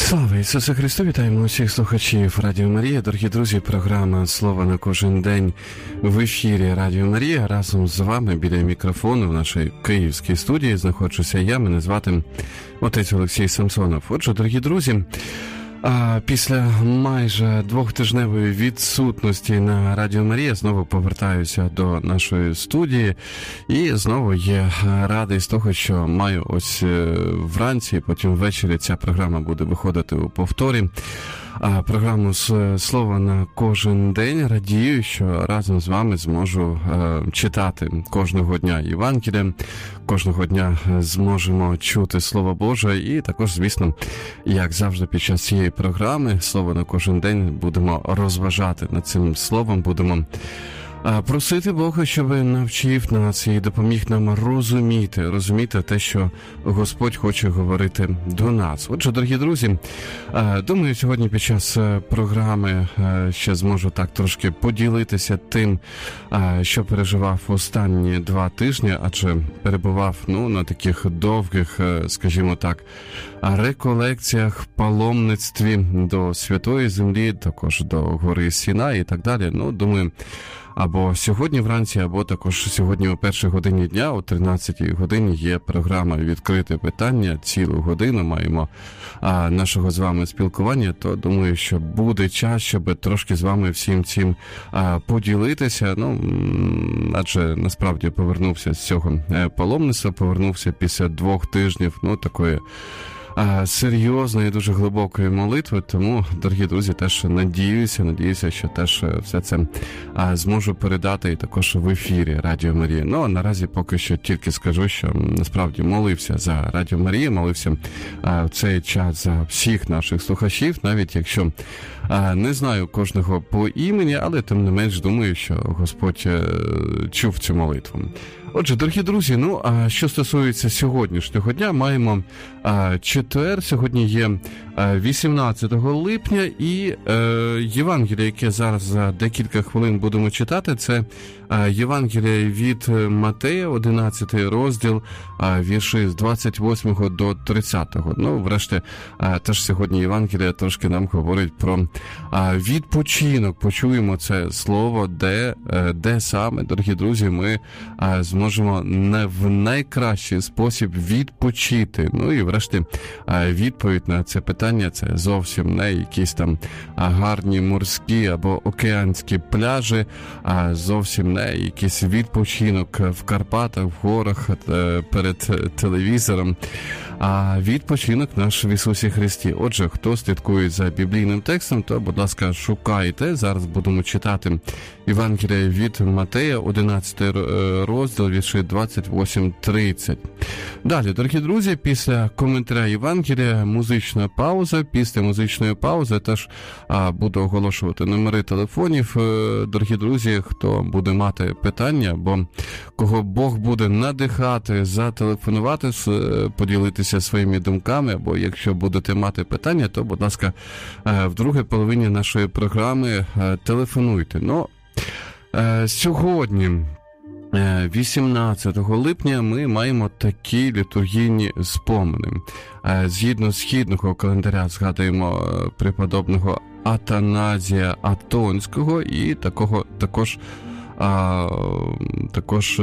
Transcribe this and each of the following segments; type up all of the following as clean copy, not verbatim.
Слава Ісусу Христу! Вітаємо усіх слухачів Радіо Марія. Дорогі друзі, програма «Слово на кожен день» в ефірі Радіо Марія. Разом з вами біля мікрофону в нашій київській студії знаходжуся я. Мене звати отець Олексій Самсонов. Отже, дорогі друзі, після майже двохтижневої відсутності на Радіо Марія знову повертаюся до нашої студії і знову є радий з того, що маю ось вранці, потім ввечері ця програма буде виходити у повторі. Програму «Слово на кожен день». Радію, що разом з вами зможу читати кожного дня Євангелія, кожного дня зможемо чути Слово Боже і також, звісно, як завжди під час цієї програми «Слово на кожен день» будемо розважати над цим словом, будемо просити Бога, щоб навчив нас і допоміг нам розуміти те, що Господь хоче говорити до нас. Отже, дорогі друзі, думаю, сьогодні під час програми ще зможу так трошки поділитися тим, що переживав останні 2 тижні, адже перебував на таких довгих, скажімо так, реколекціях, паломництві до Святої Землі, також до гори Сінай і так далі. Думаю, або сьогодні вранці, або також сьогодні о першій годині дня, о 13-й годині є програма «Відкрите питання». Цілу годину маємо нашого з вами спілкування, то думаю, що буде час, щоб трошки з вами всім цим поділитися. Адже насправді повернувся з цього паломництва, повернувся після 2 тижнів, такої серйозної, дуже глибокої молитви, тому, дорогі друзі, теж надіюся, що теж все це зможу передати і також в ефірі Радіо Марія. А наразі поки що тільки скажу, що насправді молився за Радіо Марія, молився в цей час за всіх наших слухачів, навіть якщо не знаю кожного по імені, але тим не менш думаю, що Господь чув цю молитву. Отже, дорогі друзі, що стосується сьогоднішнього дня, маємо четвер, сьогодні є 18 липня, і Євангеліє, яке зараз за декілька хвилин будемо читати, це Євангеліє від Матея, 11 розділ, вірші з 28 до 30. Врешті, теж сьогодні Євангеліє трошки нам говорить про відпочинок. Почуємо це слово, де саме, дорогі друзі, ми зможемо в найкращий спосіб відпочити. І врешті відповідь на це питання – це зовсім не якісь там гарні морські або океанські пляжі, а зовсім не якийсь відпочинок в Карпатах, в горах, перед телевізором, а відпочинок наш в Ісусі Христі. Отже, хто слідкує за біблійним текстом, то, будь ласка, шукайте. Зараз будемо читати Євангеліє від Матея, 11 розділ, вірші 28-30. Далі, дорогі друзі, після коментаря Євангелія музична пауза. Після музичної паузи теж буду оголошувати номери телефонів. Дорогі друзі, хто буде мати питання, або кого Бог буде надихати, зателефонувати, поділитися своїми думками, або якщо будете мати питання, то, будь ласка, в другій половині нашої програми телефонуйте. Сьогодні, 18 липня, ми маємо такі літургійні спомини. Згідно східного календаря згадуємо преподобного Атаназія Атонського і також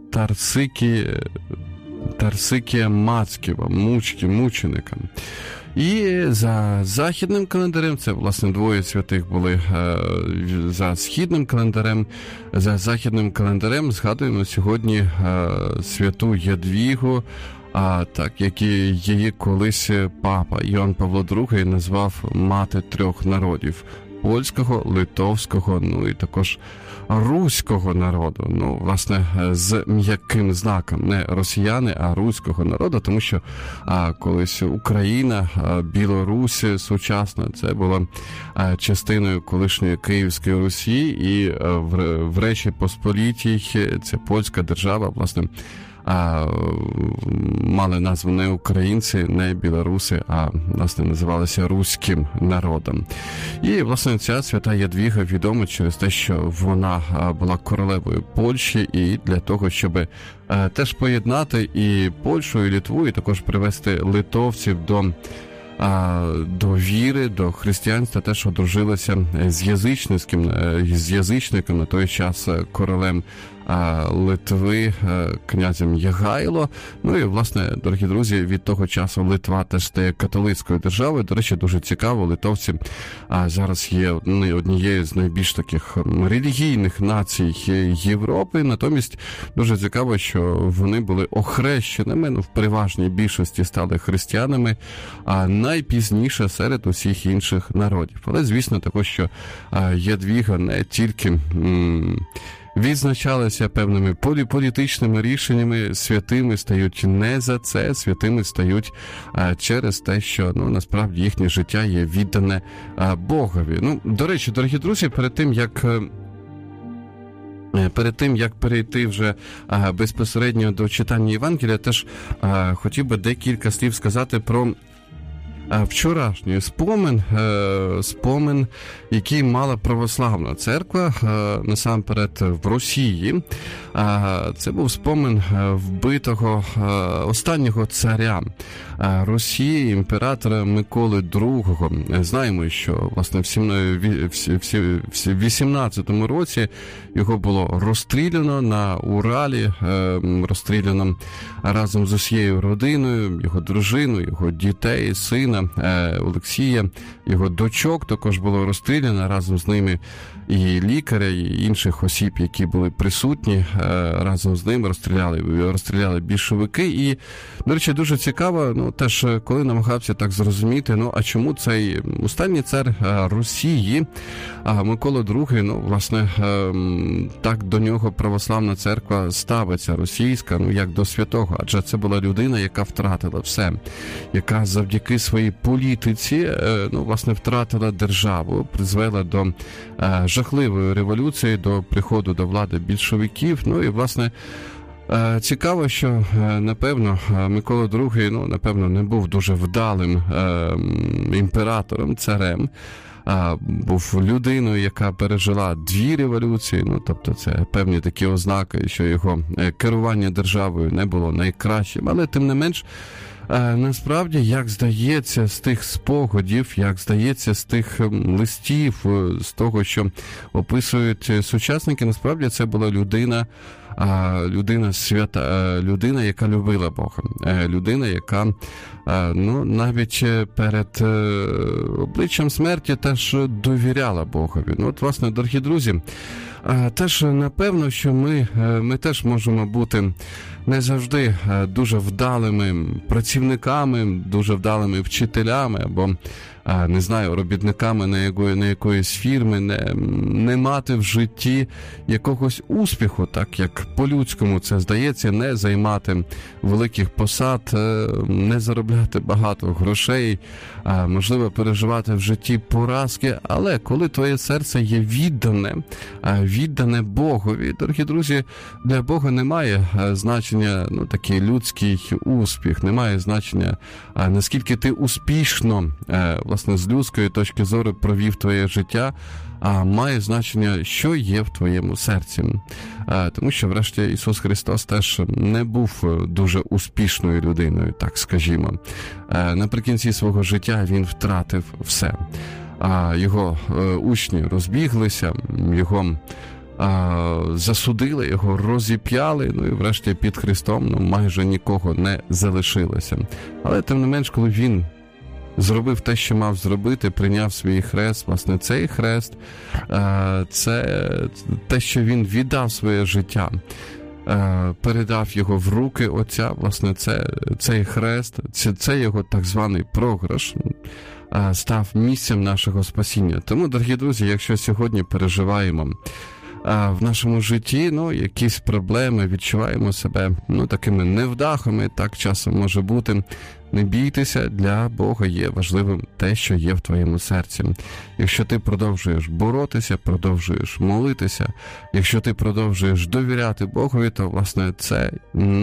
Тарсикія Мацьківа, мученика. І за західним календарем, це, власне, двоє святих були за східним календарем, за західним календарем згадуємо сьогодні святу Ядвігу, як і її колись папа Йоанн Павло II назвав мати 3 народів – польського, литовського, і також руського народу. Власне, з м'яким знаком. Не росіяни, а руського народу, тому що колись Україна, Білорусь сучасна, це була частиною колишньої Київської Русі, і в Речі Посполітій, це польська держава, власне, мали назву не українці, не білоруси, а, власне, називалися руським народом. І, власне, ця свята Ядвіга відома через те, що вона була королевою Польщі, і для того, щоб теж поєднати і Польщу, і Литву, і також привести литовців до до віри, до християнства, теж одружилася з язичником на той час королем Литви, князем Ягайло. Ну і, власне, дорогі друзі, від того часу Литва теж стає католицькою державою. До речі, дуже цікаво, литовці зараз є однією з найбільш таких релігійних націй Європи. Натомість дуже цікаво, що вони були охрещеними, в переважній більшості стали християнами, а найпізніше серед усіх інших народів. Але, звісно, також, що Ядвіга не тільки відзначалися певними політичними рішеннями, святими стають не за це, святими стають через те, що, насправді їхнє життя є віддане Богові. До речі, дорогі друзі, перед тим, як перейти вже безпосередньо до читання Євангелія, теж хотів би декілька слів сказати про вчорашній спомин, який мала православна церква, насамперед в Росії. Це був спомин вбитого останнього царя Росії, імператора Миколи II. Знаємо, що, власне, в 18-му році його було розстріляно на Уралі, розстріляно разом з усією родиною, його дружиною, його дітей, сина Олексія, його дочок також було розстріляно, разом з ними і лікаря, і інших осіб, які були присутні, разом з ними розстріляли більшовики. І, до речі, дуже цікаво, теж коли намагався так зрозуміти, а чому цей останній цар Росії, Микола II, власне, так до нього православна церква ставиться, російська, як до святого, адже це була людина, яка втратила все, яка завдяки своїй політиці, власне, втратила державу, призвела до жахливої революції, до приходу до влади більшовиків. І, власне, цікаво, що, напевно, Микола II, напевно, не був дуже вдалим імператором, царем, був людиною, яка пережила 2 революції, тобто це певні такі ознаки, що його керування державою не було найкращим, але тим не менш, насправді, як здається з тих спогадів, як здається з тих листів, з того, що описують сучасники, насправді це була людина свята, людина, яка любила Бога, людина, яка навіть перед обличчям смерті теж довіряла Богові. От, власне, дорогі друзі, теж напевно, що ми теж можемо бути не завжди дуже вдалими працівниками, дуже вдалими вчителями або, не знаю, робітниками на якоїсь фірми, не мати в житті якогось успіху, так як по-людському це здається, не займати великих посад, не заробляти багато грошей, можливо, переживати в житті поразки, але коли твоє серце є віддане Богові, дорогі друзі, для Бога немає значення, такий людський успіх, немає значення, наскільки ти успішно, власне, з людської точки зору провів твоє життя, а має значення, що є в твоєму серці. Тому що, врешті, Ісус Христос теж не був дуже успішною людиною, так скажімо. Наприкінці свого життя він втратив все. Його учні розбіглися, його засудили, його розіп'яли, і врешті під Христом майже нікого не залишилося. Але тим не менш, коли він зробив те, що мав зробити, прийняв свій хрест, власне, цей хрест, це те, що він віддав своє життя, передав його в руки Отця, власне, цей хрест, це його так званий програш, став місцем нашого спасіння. Тому, дорогі друзі, якщо сьогодні переживаємо в нашому житті, якісь проблеми, відчуваємо себе, такими невдахами, так часом може бути, не бійтеся, для Бога є важливим те, що є в твоєму серці. Якщо ти продовжуєш боротися, продовжуєш молитися, якщо ти продовжуєш довіряти Богові, то, власне, це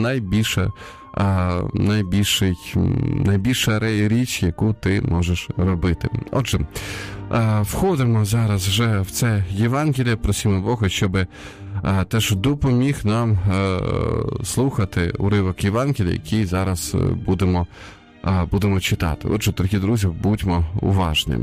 найбільша річ, яку ти можеш робити. Отже, входимо зараз вже в це Євангеліє, просимо Бога, щоб теж допоміг нам слухати уривок Євангелія, який зараз будемо будемо читати. Отже, дорогі друзі, будьмо уважні.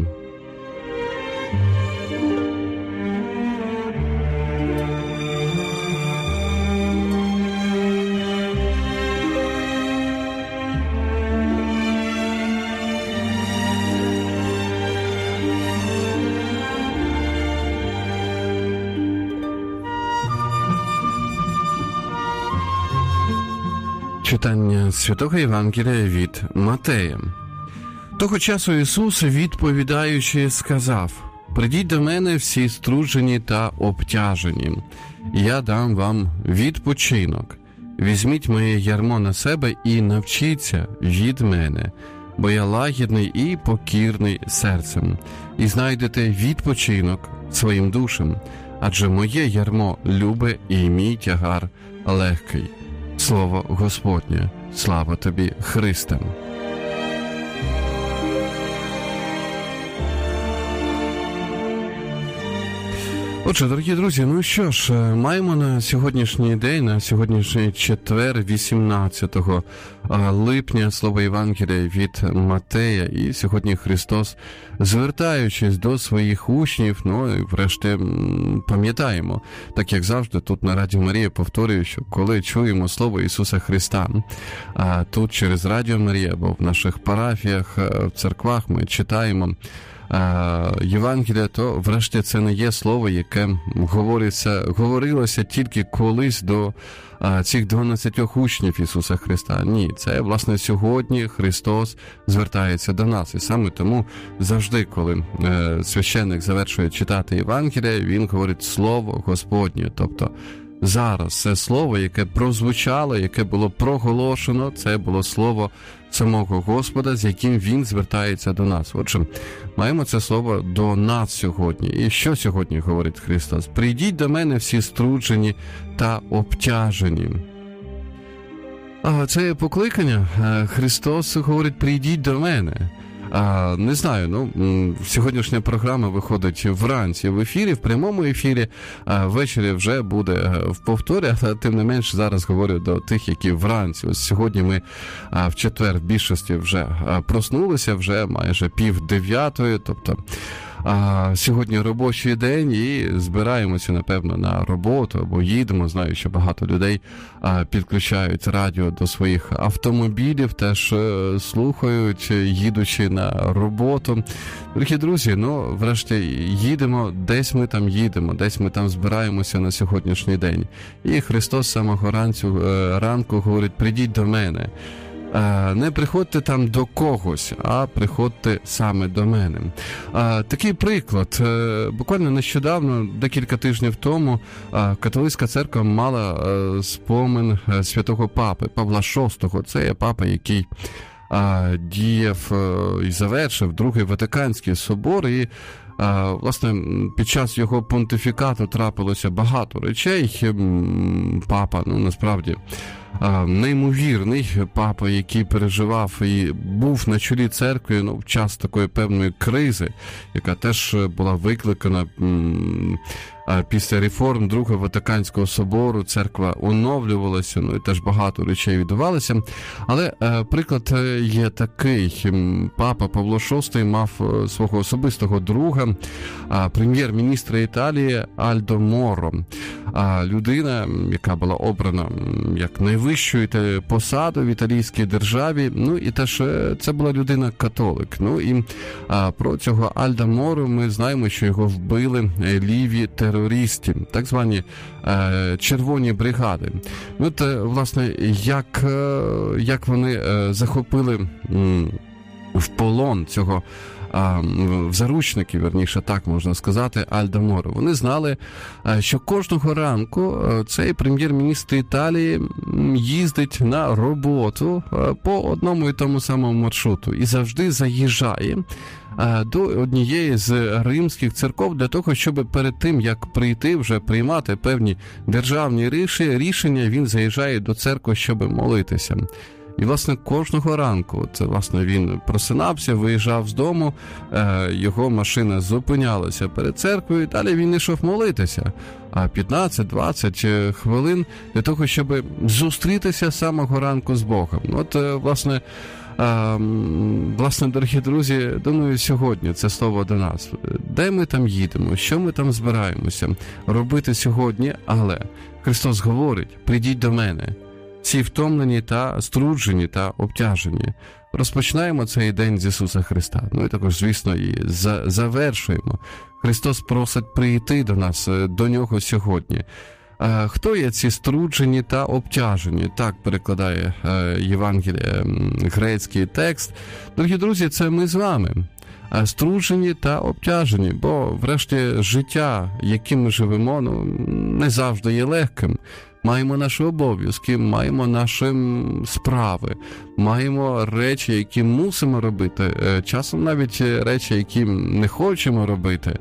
Читання Святого Євангелія від Матея. Того часу Ісус, відповідаючи, сказав: «Придіть до мене всі струджені та обтяжені, і я дам вам відпочинок. Візьміть моє ярмо на себе і навчіться від мене, бо я лагідний і покірний серцем, і знайдете відпочинок своїм душам, адже моє ярмо любе і мій тягар легкий». Слово Господнє. Слава тобі, Христе! Отже, дорогі друзі, ну що ж, маємо на сьогоднішній день, на сьогоднішній четвер, 18 липня, слово Євангелія від Матея, і сьогодні Христос, звертаючись до своїх учнів, ну і врешті пам'ятаємо, так як завжди тут на Радіо Марія повторюю, що коли чуємо слово Ісуса Христа, тут через Радіо Марія або в наших парафіях, в церквах ми читаємо Євангелія, то врешті це не є слово, яке говорилося тільки колись до цих 12 учнів Ісуса Христа. Ні, це, власне, сьогодні Христос звертається до нас. І саме тому завжди, коли священник завершує читати Євангелія, він говорить «Слово Господнє». Тобто зараз це слово, яке прозвучало, яке було проголошено, це було слово самого Господа, з яким Він звертається до нас. Отже, маємо це слово до нас сьогодні. І що сьогодні говорить Христос? «Прийдіть до мене всі струджені та обтяжені». Це покликання. Христос говорить «Прийдіть до мене». Не знаю, сьогоднішня програма виходить вранці в ефірі, в прямому ефірі, ввечері вже буде в повторі, але тим не менш зараз говорю до тих, які вранці. Ось сьогодні ми в четвер в більшості вже проснулися, вже майже 8:30, тобто сьогодні робочий день і збираємося, напевно, на роботу або їдемо. Знаю, що багато людей підключають радіо до своїх автомобілів, теж слухають, їдучи на роботу. Дорогі друзі, врешті їдемо, десь ми там їдемо, десь ми там збираємося на сьогоднішній день. І Христос з самого ранку говорить «Прийдіть до мене». Не приходьте там до когось, а приходьте саме до мене. Такий приклад. Буквально нещодавно, декілька тижнів тому, католицька церква мала спомин святого папи Павла VI. Це є папа, який діяв і завершив Другий Ватиканський собор, і власне, під час його понтифікату трапилося багато речей. Папа, насправді, неймовірний папа, який переживав і був на чолі церкви в час такої певної кризи, яка теж була викликана після реформ Другого Ватиканського собору. Церква оновлювалася, і теж багато речей відбувалося. Але приклад є такий. Папа Павло VI мав свого особистого друга, прем'єр-міністра Італії Альдо Моро. Людина, яка була обрана як найвищою посаду в італійській державі, і теж це була людина-католик. І про цього Альдо Моро ми знаємо, що його вбили ліві терористи, так звані червоні бригади. От, власне, як вони захопили в полон цього в заручники, верніше, так можна сказати, Альдо Моро. Вони знали, що кожного ранку цей прем'єр-міністр Італії їздить на роботу по одному і тому самому маршруту і завжди заїжджає до однієї з римських церков для того, щоб перед тим, як прийти вже приймати певні державні рішення, він заїжджає до церкви, щоб молитися. І, власне, кожного ранку, це, власне, він просинався, виїжджав з дому, його машина зупинялася перед церквою, і далі він йшов молитися. 15-20 хвилин для того, щоб зустрітися з самого ранку з Богом. От, власне, Власне, дорогі друзі, думаю, сьогодні це слово до нас. Де ми там їдемо, що ми там збираємося робити сьогодні, але Христос говорить: прийдіть до мене, всі втомлені та струджені та обтяжені. Розпочинаємо цей день з Ісуса Христа. Ну і також, звісно, і завершуємо. Христос просить прийти до нас, до Нього сьогодні. Хто є ці струджені та обтяжені? Так перекладає Євангеліє грецький текст. Дорогі друзі, це ми з вами. Струджені та обтяжені, бо врешті життя, яким ми живемо, не завжди є легким. Маємо наші обов'язки, маємо наші справи, маємо речі, які мусимо робити, часом навіть речі, які не хочемо робити.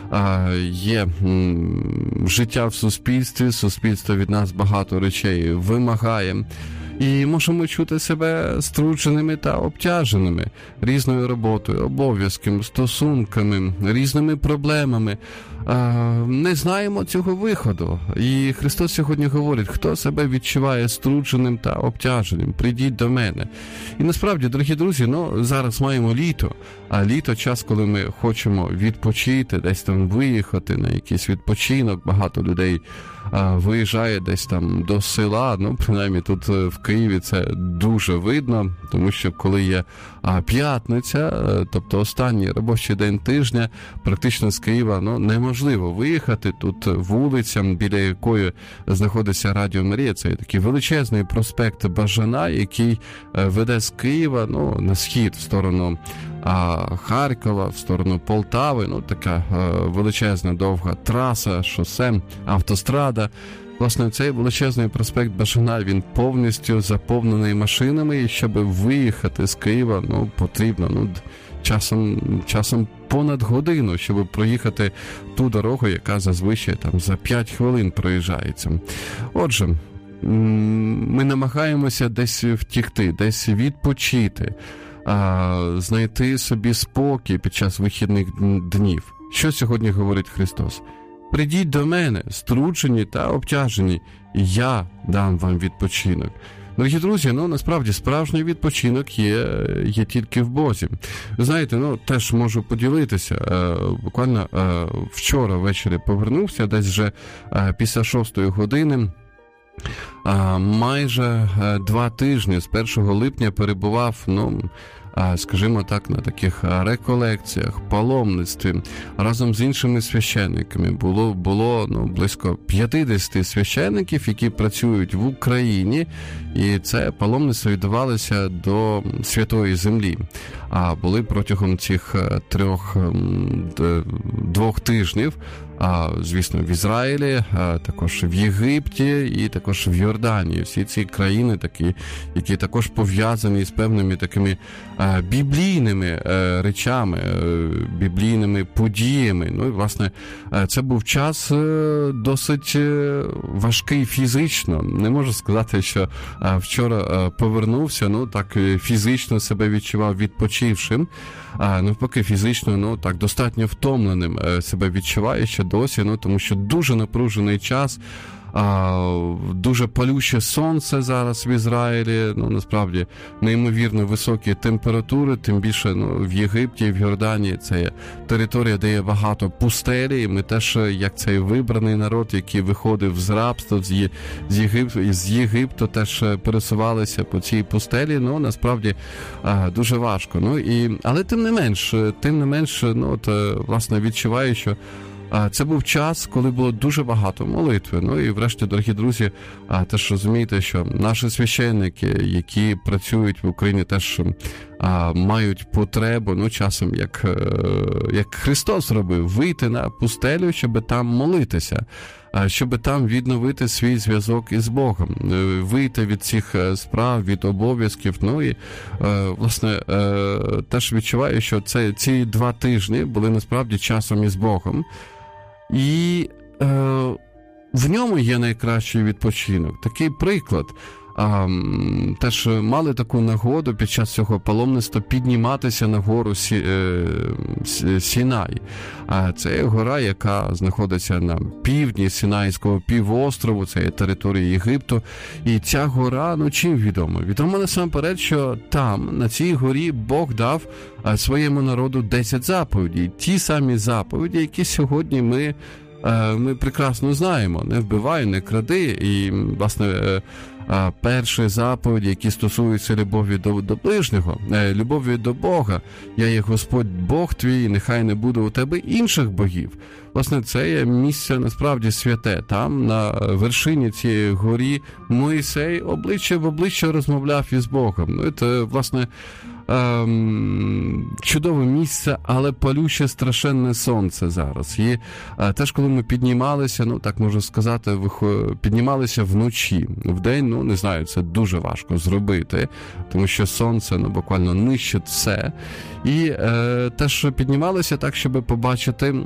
Є життя в суспільстві, суспільство від нас багато речей вимагає. І можемо чути себе струдженими та обтяженими різною роботою, обов'язками, стосунками, різними проблемами. Не знаємо цього виходу. І Христос сьогодні говорить: хто себе відчуває струдженим та обтяженим, прийдіть до мене. І насправді, дорогі друзі, зараз маємо літо, а літо – час, коли ми хочемо відпочити, десь там виїхати на якийсь відпочинок. Багато людей виїжджає десь там до села, принаймні тут в Києві це дуже видно, тому що коли є п'ятниця, тобто останній робочий день тижня, практично з Києва неможливо виїхати. Тут вулиця, біля якої знаходиться Радіо Марія, це такий величезний проспект Бажана, який веде з Києва на схід, в сторону Харкова, в сторону Полтави, така величезна довга траса, шосе, автострада. Власне, цей величезний проспект Бажана, він повністю заповнений машинами, і щоб виїхати з Києва, потрібно, часом понад годину, щоб проїхати ту дорогу, яка зазвичай там за 5 хвилин проїжджається. Отже, ми намагаємося десь втікти, десь відпочити, знайти собі спокій під час вихідних днів. Що сьогодні говорить Христос? Прийдіть до мене, струджені та обтяжені, і я дам вам відпочинок. Дорогі друзі, насправді справжній відпочинок є тільки в Бозі. Ви знаєте, теж можу поділитися. Буквально вчора ввечері повернувся, десь вже після 6-ї години. Майже 2 тижні, з 1 липня перебував, скажімо так, на таких реколекціях, паломництві разом з іншими священниками. Було близько 50 священників, які працюють в Україні, і це паломництво відбувалося до Святої Землі. А були протягом цих 2 тижнів, звісно, в Ізраїлі, також в Єгипті і також в Йорданії. Всі ці країни такі, які також пов'язані з певними такими біблійними речами, біблійними подіями. І, власне, це був час досить важкий фізично. Не можу сказати, що вчора повернувся, так фізично себе відчував відпочившим. Навпаки, фізично, так достатньо втомленим себе відчуваю ще досі, тому що дуже напружений час, дуже палюче сонце зараз в Ізраїлі, насправді неймовірно високі температури, тим більше в Єгипті і в Йорданії це є територія, де є багато пустелі, і ми теж, як цей вибраний народ, який виходив з рабства, з Єгипту теж пересувалися по цій пустелі, насправді дуже важко. Але тим не менш, власне, відчуваю, що це був час, коли було дуже багато молитви. І врешті, дорогі друзі, теж розумієте, що наші священники, які працюють в Україні, теж мають потребу, часом, як Христос робив, вийти на пустелю, щоб там молитися, щоб там відновити свій зв'язок із Богом, вийти від цих справ, від обов'язків. І, власне, теж відчуваю, що ці 2 тижні були насправді часом із Богом. І в ньому є найкращий відпочинок. Такий приклад. теж мали таку нагоду під час цього паломництва підніматися на гору Сінай. Це гора, яка знаходиться на півдні Сінайського півострову, це є територія Єгипту. І ця гора, чим відома? Відомо насамперед, що там, на цій горі, Бог дав своєму народу 10 заповідей. Ті самі заповіді, які сьогодні ми прекрасно знаємо. Не вбивай, не кради. І, власне, перші заповіді, які стосуються любові до ближнього, любові до Бога. Я є Господь Бог твій, нехай не буде у тебе інших богів. Власне, це є місце насправді святе. Там, на вершині цієї горі, Мойсей обличчя в обличчя розмовляв із Богом. Це, власне, чудове місце, але палюче страшенне сонце зараз. І теж, коли ми піднімалися, так можу сказати, піднімалися вночі. Вдень, не знаю, це дуже важко зробити, тому що сонце, буквально нищить все. І теж піднімалися так, щоб побачити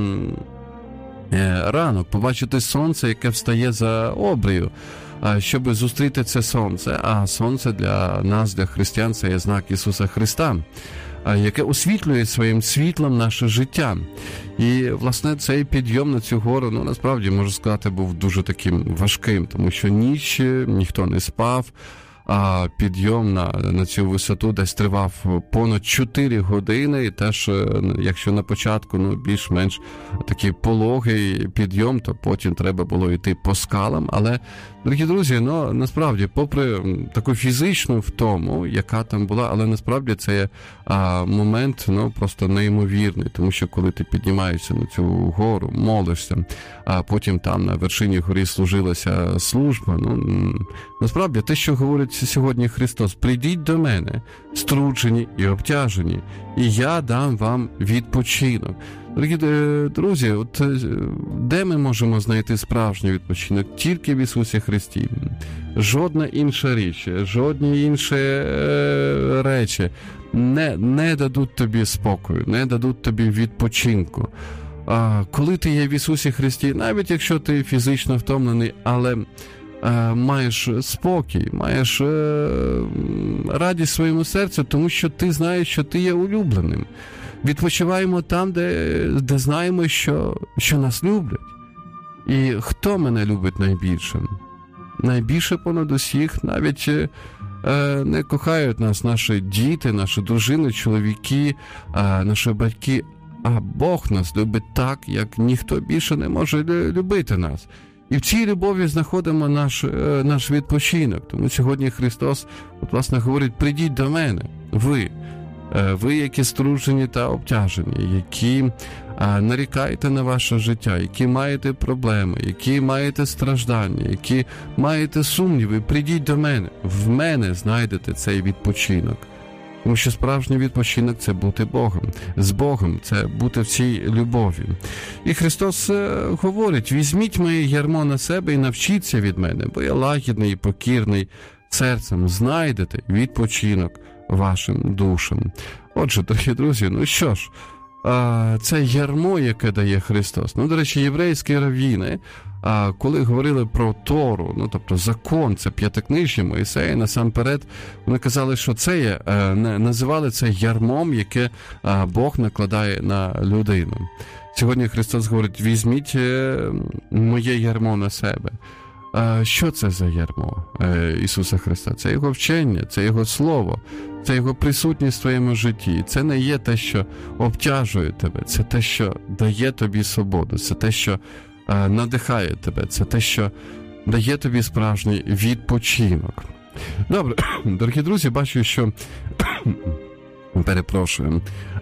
ранок, побачити сонце, яке встає за обрію, щоб зустріти це сонце. А сонце для нас, для християн, це є знак Ісуса Христа, яке освітлює своїм світлом наше життя. І, власне, цей підйом на цю гору, насправді, можу сказати, був дуже таким важким, тому що ніч ніхто не спав, а підйом на цю висоту десь тривав понад 4 години, і теж, якщо на початку, більш-менш такий пологий підйом, то потім треба було йти по скалам. Але, дорогі друзі, насправді, попри таку фізичну втому, яка там була, але насправді це є момент, просто неймовірний, тому що коли ти піднімаєшся на цю гору, молишся, а потім там на вершині гори служилася служба, насправді те, що говорить сьогодні Христос: прийдіть до мене, струджені і обтяжені, і я дам вам відпочинок. Дорогі друзі, де ми можемо знайти справжній відпочинок? Тільки в Ісусі Христі. Жодна інша річ, жодні інші речі не дадуть тобі спокою, не дадуть тобі відпочинку. Коли ти є в Ісусі Христі, навіть якщо ти фізично втомлений, але маєш спокій, маєш радість своєму серцю, тому що ти знаєш, що ти є улюбленим. Відпочиваємо там, де знаємо, що нас люблять. І хто мене любить найбільше? Найбільше понад усіх, навіть не кохають нас наші діти, наші дружини, чоловіки, наші батьки, а Бог нас любить так, як ніхто більше не може любити нас. І в цій любові знаходимо наш відпочинок. Тому сьогодні Христос, власне, говорить: прийдіть до мене, ви, які струджені та обтяжені, які нарікаєте на ваше життя, які маєте проблеми, які маєте страждання, які маєте сумніви, прийдіть до мене. В мене знайдете цей відпочинок. Тому що справжній відпочинок – це бути Богом. З Богом – це бути в цій любові. І Христос говорить: візьміть моє ярмо на себе і навчіться від мене, бо я лагідний і покірний серцем, знайдете відпочинок вашим душам. Отже, дорогі друзі, що ж, це ярмо, яке дає Христос. До речі, єврейські раввіни, коли говорили про Тору, тобто закон, це п'ятикнижжя Мойсея, насамперед, вони казали, що це є, називали це ярмом, яке Бог накладає на людину. Сьогодні Христос говорить: візьміть моє ярмо на себе. Що це за ярмо Ісуса Христа? Це Його вчення, це Його Слово, це Його присутність в твоєму житті. Це не є те, що обтяжує тебе, це те, що дає тобі свободу, це те, що надихає тебе, це те, що дає тобі справжній відпочинок. Добре, дорогі друзі, бачу, що... Перепрошую.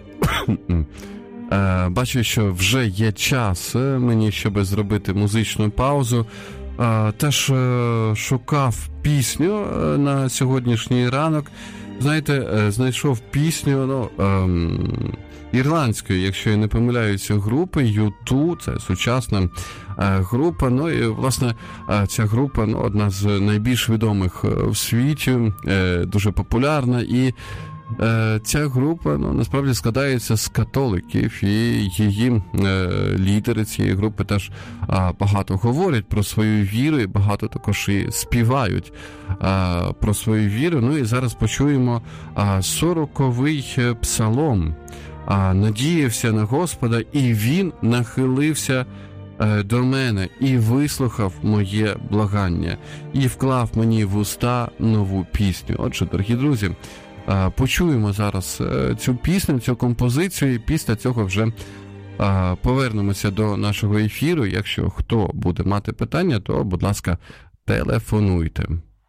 Бачу, що вже є час мені, щоб зробити музичну паузу. Теж шукав пісню на сьогоднішній ранок. Знаєте, знайшов пісню ірландської, якщо я не помиляюся, групи U2, це сучасна група. І, власне, ця група одна з найбільш відомих в світі, дуже популярна. І ця група, насправді складається з католиків, і її лідери цієї групи теж багато говорять про свою віру, і багато також і співають про свою віру. І зараз почуємо 40-й псалом. «Надіявся на Господа, і Він нахилився до мене, і вислухав моє благання, і вклав мені в уста нову пісню». Отже, дорогі друзі, почуємо зараз цю пісню, цю композицію, і після цього вже повернемося до нашого ефіру. Якщо хто буде мати питання, то, будь ласка, телефонуйте.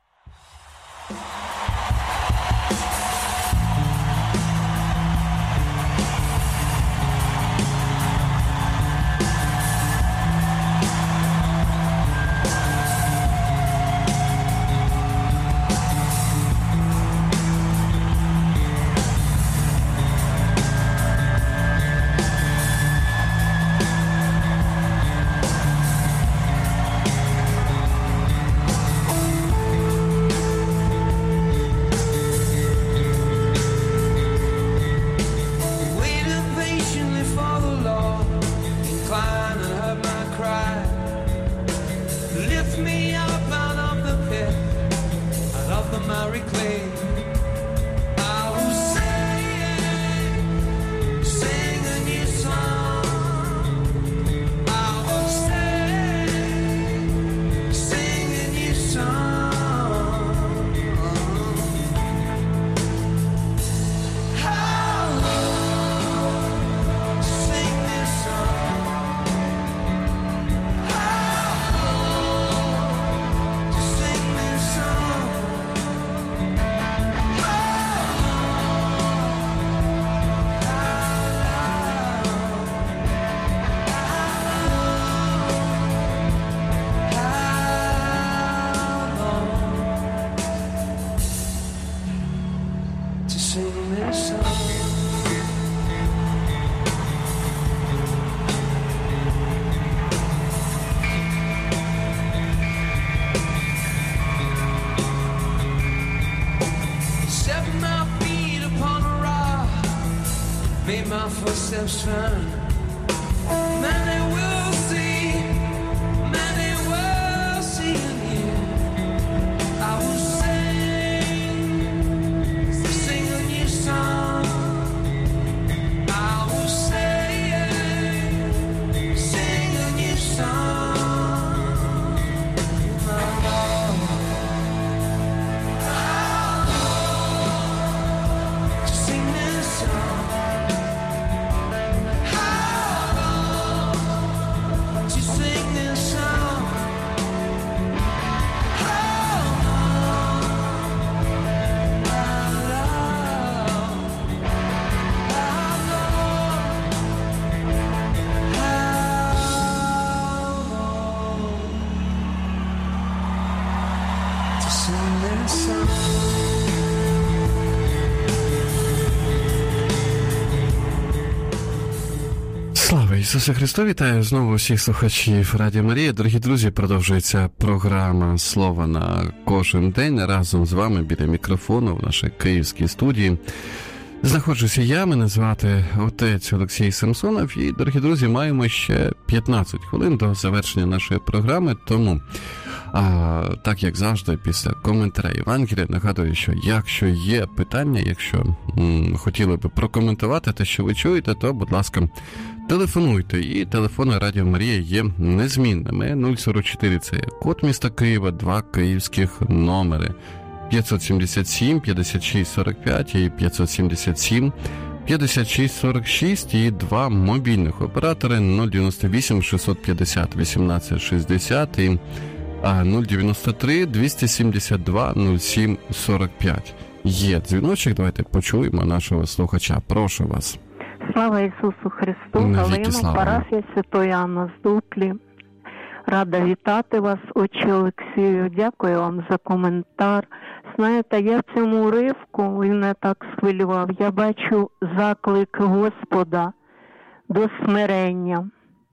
Слава Ісусу Христу! Вітаю знову всіх слухачів Радіо Марія. Дорогі друзі, продовжується програма «Слово на кожен день». Разом з вами біля мікрофону в нашій київській студії знаходжуся я, мене звати отець Олексій Самсонов. І, дорогі друзі, маємо ще 15 хвилин до завершення нашої програми, тому так, як завжди, після коментаря Євангелія, нагадую, що якщо є питання, якщо хотіли би прокоментувати те, що ви чуєте, то, будь ласка, телефонуйте. І телефони Радіо Марія є незмінними. 044 – це код міста Києва, 2 київських номери. 577 56 45 і 577 56 46 і 2 мобільних оператори 098 650 18 60 і 093 272 07 45. Є дзвіночок, давайте почуємо нашого слухача. Прошу вас. Слава Ісусу Христу, Галина, парафія Святої Анни з Дутлі. Рада вітати вас, отче Олексію. Дякую вам за коментар. Знаєте, я в цьому уривку, він мене так схвилював, я бачу заклик Господа до смирення.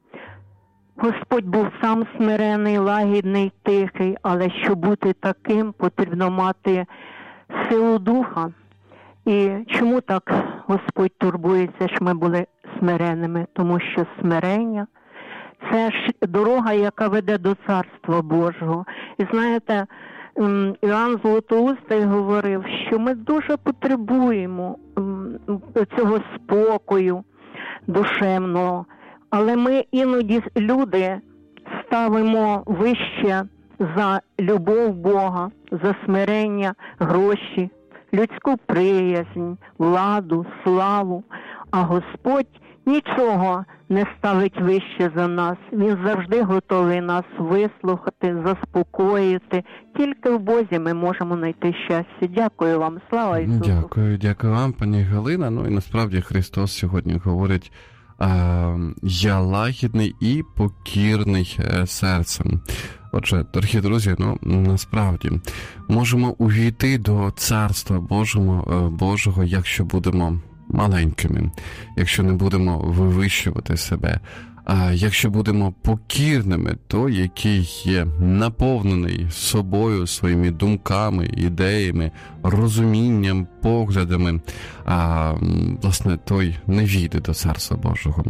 Господь був сам смирений, лагідний, тихий, але щоб бути таким, потрібно мати силу духа. І чому так Господь турбується, щоб ми були смиренними? Тому що смирення – це ж дорога, яка веде до Царства Божого. І знаєте, Іоанн Златоустий говорив, що ми дуже потребуємо цього спокою душевного, але ми іноді, люди, ставимо вище за любов Бога, за смирення, гроші, людську приязнь, владу, славу, а Господь нічого не ставить вище за нас. Він завжди готовий нас вислухати, заспокоїти. Тільки в Бозі ми можемо знайти щастя. Дякую вам. Слава Ісусу. Дякую вам, пані Галина. Ну і насправді Христос сьогодні говорить: я лагідний і покірний серцем. Отже, дорогі друзі, насправді можемо увійти до Царства Божого, якщо будемо маленькими, якщо не будемо вивищувати себе. А якщо будемо покірними, то який є наповнений собою, своїми думками, ідеями, розумінням, поглядами, власне, той не війде до Царства Божого.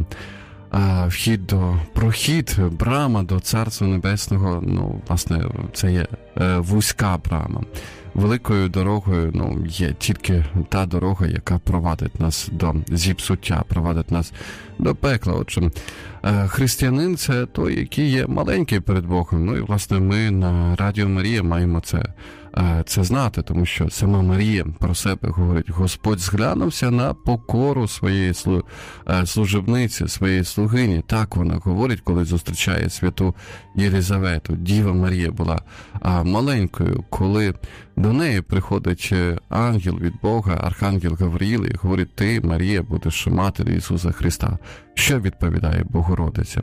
Прохід, брама до Царства Небесного, власне, це є вузька брама. Великою дорогою, є тільки та дорога, яка провадить нас до зіпсуття, провадить нас до пекла. Отже, християнин – це той, який є маленький перед Богом. І, власне, ми на Радіо Марія маємо це знати, тому що сама Марія про себе говорить: Господь зглянувся на покору своєї служебниці, своєї слугині. Так вона говорить, коли зустрічає святу Єлизавету. Діва Марія була маленькою, коли до неї приходить ангел від Бога, архангел Гавриїл, і говорить: ти, Марія, будеш матір'ю Ісуса Христа. Що відповідає Богородиця?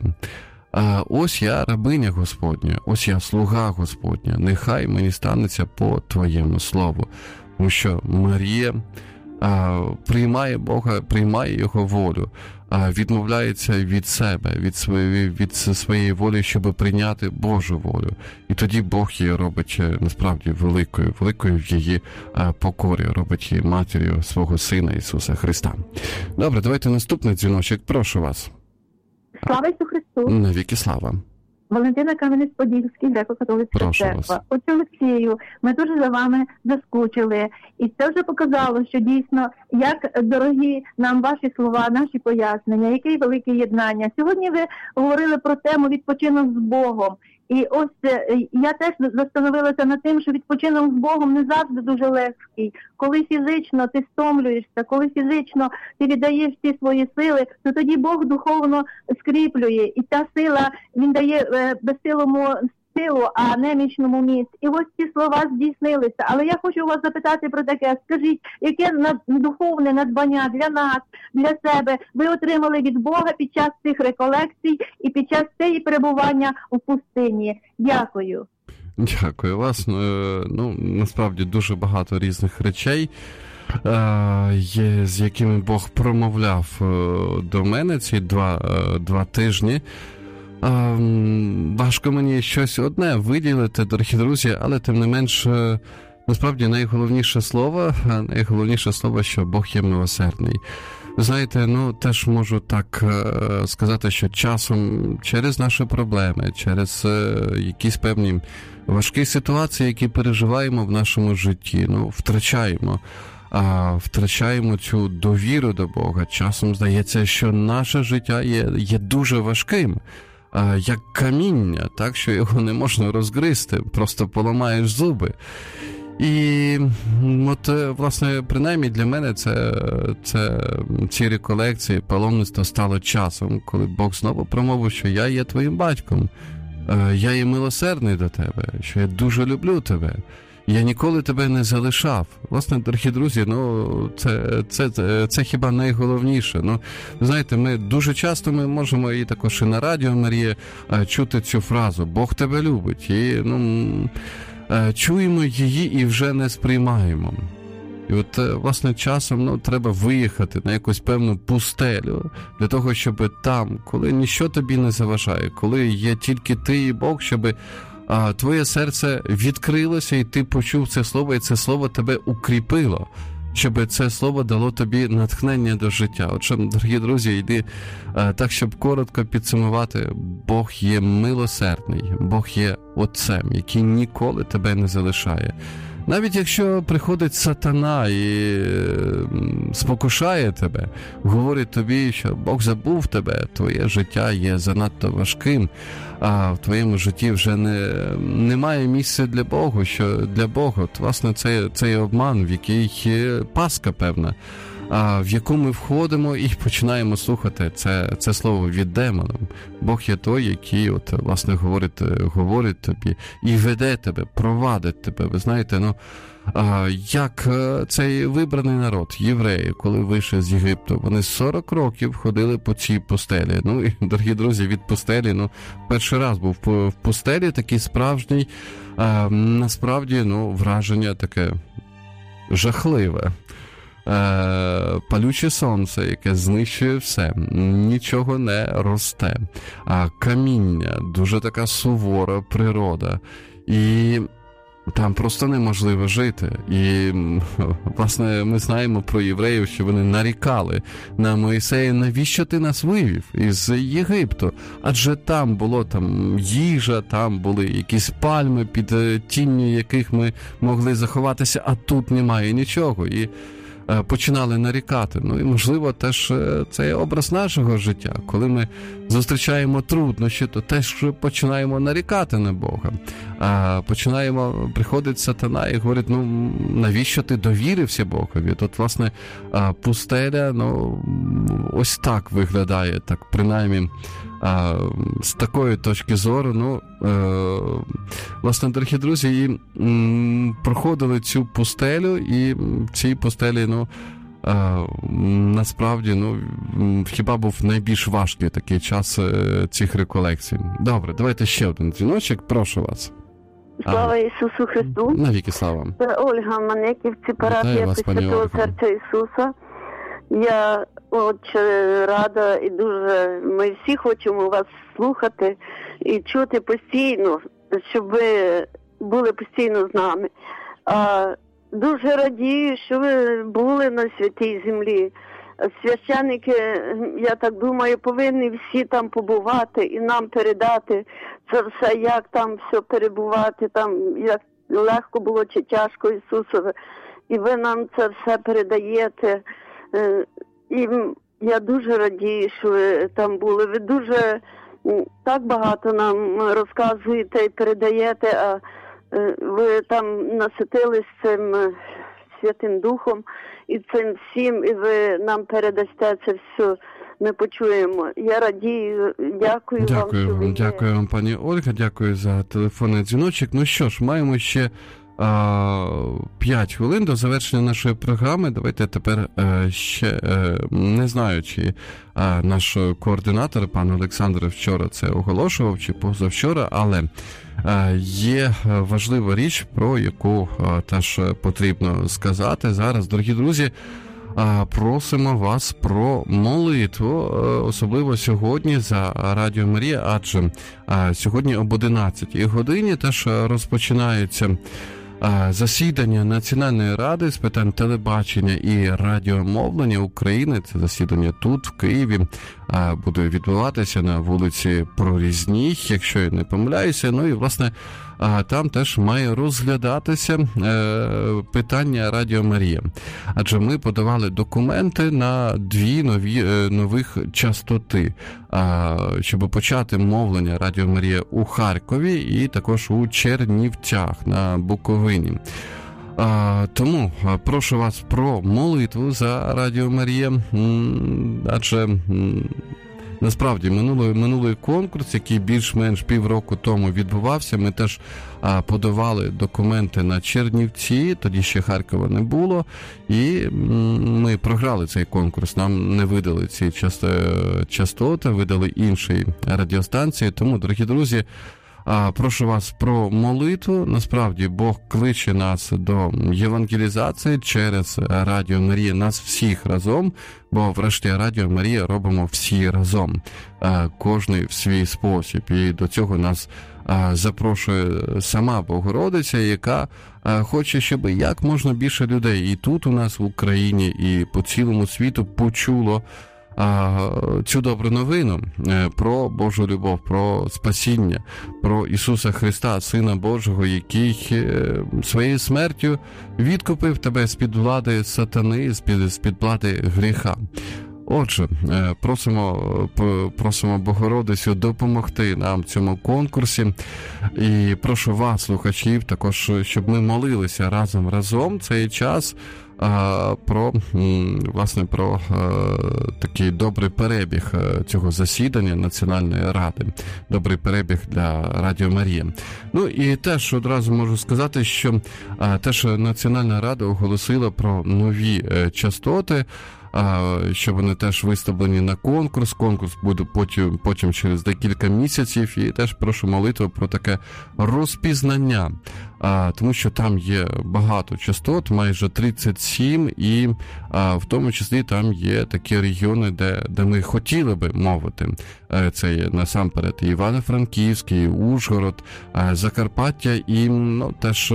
Ось я рабиня Господня, ось я слуга Господня, нехай мені станеться по Твоєму слову. Тому що Марія приймає Бога, приймає Його волю, відмовляється від себе, від своєї волі, щоб прийняти Божу волю. І тоді Бог її робить насправді великою в її покорі, робить її матір'ю свого Сина Ісуса Христа. Добре, давайте наступний дзвіночок, прошу вас. Слава Ісусу Христу! Навіки слава! Валентина Кам'янець-Подільський, Греко-католицька церква. Отцю Олексію, ми дуже за вами заскучили. І це вже показало, що дійсно, як дорогі нам ваші слова, наші пояснення, яке велике єднання. Сьогодні ви говорили про тему «Відпочинок з Богом». І ось я теж застановилася над тим, що відпочинок з Богом не завжди дуже легкий. Коли фізично ти стомлюєшся, коли фізично ти віддаєш всі свої сили, то тоді Бог духовно скріплює. І та сила, Він дає безсилому силу, а немічному міць. І ось ці слова здійснилися. Але я хочу вас запитати про таке. Скажіть, яке духовне надбання для нас, для себе ви отримали від Бога під час цих реколекцій і під час цієї перебування у пустині? Дякую. Дякую вас. Насправді дуже багато різних речей є, з якими Бог промовляв до мене ці два тижні. Важко мені щось одне виділити, дорогі друзі, але тим не менш, насправді найголовніше слово, що Бог є милосердний. Знаєте, теж можу так сказати, що часом через наші проблеми, через якісь певні важкі ситуації, які переживаємо в нашому житті, втрачаємо цю довіру до Бога. Часом здається, що наше життя є дуже важким, як каміння, так, що його не можна розгризти, просто поламаєш зуби. І власне, принаймні для мене ці реколекції, паломництво стало часом, коли Бог знову промовив, що я є твоїм батьком, я є милосердний до тебе, що я дуже люблю тебе. Я ніколи тебе не залишав. Власне, дорогі друзі, це хіба найголовніше. Знаєте, ми дуже часто можемо і також і на Радіо Марія чути цю фразу «Бог тебе любить». І, чуємо її і вже не сприймаємо. І от, власне, часом треба виїхати на якусь певну пустелю для того, щоб там, коли ніщо тобі не заважає, коли є тільки ти і Бог, щоб твоє серце відкрилося, і ти почув це слово, і це слово тебе укріпило. щоб це слово дало тобі натхнення до життя. Отже, дорогі друзі, йди так, щоб коротко підсумувати, Бог є милосердний, Бог є Отцем, який ніколи тебе не залишає. Навіть якщо приходить сатана і спокушає тебе, говорить тобі, що Бог забув тебе, твоє життя є занадто важким, а в твоєму житті вже немає місця для Бога, що для Бога. От, власне, це є обман, в який є пастка певна, в яку ми входимо і починаємо слухати це слово від демона. Бог є той, який, от, власне, говорить тобі і веде тебе, провадить тебе. Ви знаєте, як цей вибраний народ, євреї, коли вийшли з Єгипту, вони 40 років ходили по цій пустелі. Ну, і, дорогі друзі, від пустелі, перший раз був в пустелі такий справжній, насправді, враження таке жахливе. Палюче сонце, яке знищує все, нічого не росте, каміння, дуже така сувора природа, і там просто неможливо жити. І, власне, ми знаємо про євреїв, що вони нарікали на Моїсея: навіщо ти нас вивів із Єгипту? Адже там було їжа, там були якісь пальми, під тінню яких ми могли заховатися, а тут немає нічого. І починали нарікати. І, можливо, теж це є образ нашого життя. Коли ми зустрічаємо труднощі, то теж починаємо нарікати на Бога. Приходить сатана і говорить: навіщо ти довірився Богові? Тут, власне, пустеля, ось так виглядає, так, принаймні, з такої точки зору, власне, дорогі друзі, і проходили цю пустелю, і в цій пустелі, насправді, хіба був найбільш важкий такий час цих реколекцій. Добре, давайте ще один дзвіночок, прошу вас. Слава Ісусу Христу! Навіки слава! Це Ольга Манеківці, парафія Пресвятого Серця Ісуса. Я дуже рада і дуже, ми всі хочемо вас слухати і чути постійно, щоб ви були постійно з нами. Дуже радію, що ви були на святій землі. Священники, я так думаю, повинні всі там побувати і нам передати це все, як там все перебувати, там як легко було чи тяжко Ісусове. І ви нам це все передаєте. І я дуже радію, що ви там були. Ви дуже так багато нам розказуєте і передаєте, а ви там наситились цим Святим Духом і цим всім, і ви нам передасте це все. Ми почуємо. Я радію. Дякую вам. Що ви є. Дякую вам, пані Ольга. Дякую за телефонний дзвіночок. Ну що ж, маємо ще 5 хвилин до завершення нашої програми. Давайте тепер ще, не знаю, чи наш координатор, пан Олександр, вчора це оголошував, чи позавчора, але є важлива річ, про яку теж потрібно сказати зараз. Дорогі друзі, просимо вас про молитву, особливо сьогодні за Радіо Марія, адже сьогодні об 11-й годині теж розпочинається засідання Національної ради з питань телебачення і радіомовлення України. Це засідання тут, в Києві, буде відбуватися на вулиці Прорізній, якщо я не помиляюся. Ну і, власне, там теж має розглядатися питання Радіо Марія. Адже ми подавали документи на 2 нових частоти, щоб почати мовлення Радіо Марія у Харкові і також у Чернівцях на Буковині. Тому прошу вас про молитву за Радіо Марія, адже насправді минулий конкурс, який більш-менш півроку тому відбувався, ми теж подавали документи на Чернівці, тоді ще Харкова не було, і ми програли цей конкурс, нам не видали ці частоти, видали інші радіостанції. Тому, дорогі друзі, прошу вас про молитву. Насправді, Бог кличе нас до євангелізації через Радіо Марія, нас всіх разом, бо врешті Радіо Марія робимо всі разом, кожний в свій спосіб. І до цього нас запрошує сама Богородиця, яка хоче, щоб як можна більше людей і тут у нас в Україні, і по цілому світу почуло цю добру новину про Божу любов, про спасіння, про Ісуса Христа, Сина Божого, який своєю смертю відкупив тебе з-під влади сатани, з-під влади гріха. Отже, просимо Богородицю допомогти нам в цьому конкурсі. І прошу вас, слухачів, також, щоб ми молилися разом цей час про такий добрий перебіг цього засідання Національної ради, добрий перебіг для Радіо Марія. Ну і теж одразу можу сказати, що теж Національна рада оголосила про нові частоти, що вони теж виставлені на конкурс. Конкурс буде потім через декілька місяців, і теж прошу молитву про таке розпізнання, тому що там є багато частот, майже 37, і в тому числі там є такі регіони, де ми хотіли би мовити. Це є насамперед і Івано-Франківський, і Ужгород, Закарпаття, і теж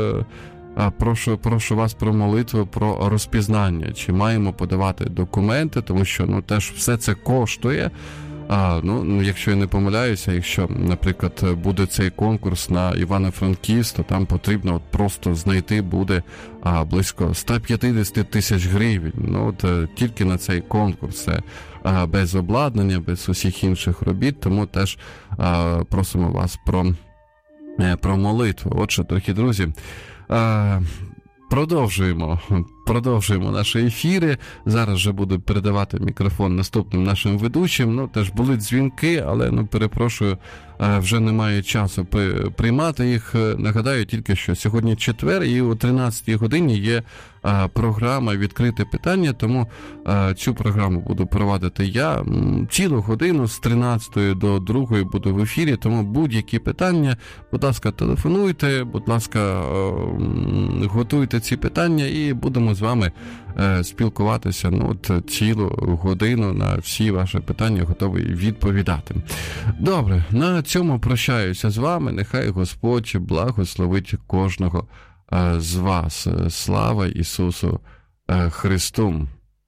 прошу вас про молитву, про розпізнання, чи маємо подавати документи, тому що теж все це коштує. Якщо я не помиляюся, якщо, наприклад, буде цей конкурс на Івано-Франківськ, то там потрібно просто знайти буде близько 150 тисяч гривень. Тільки на цей конкурс, це без обладнання, без усіх інших робіт, тому теж просимо вас про молитву. Отже, дорогі друзі, продовжуємо наші ефіри. Зараз вже буду передавати мікрофон наступним нашим ведучим. Теж були дзвінки, але, перепрошую, вже немає часу приймати їх. Нагадаю тільки, що сьогодні четвер, і о 13-й годині є програма «Відкрите питання», тому цю програму буду провадити я. Цілу годину з 13 до 2 буду в ефірі, тому будь-які питання, будь ласка, телефонуйте, будь ласка, готуйте ці питання, і будемо з вами спілкуватися цілу годину на всі ваші питання, готовий відповідати. Добре, на цьому прощаюся з вами. Нехай Господь благословить кожного з вас. Слава Ісусу Христу!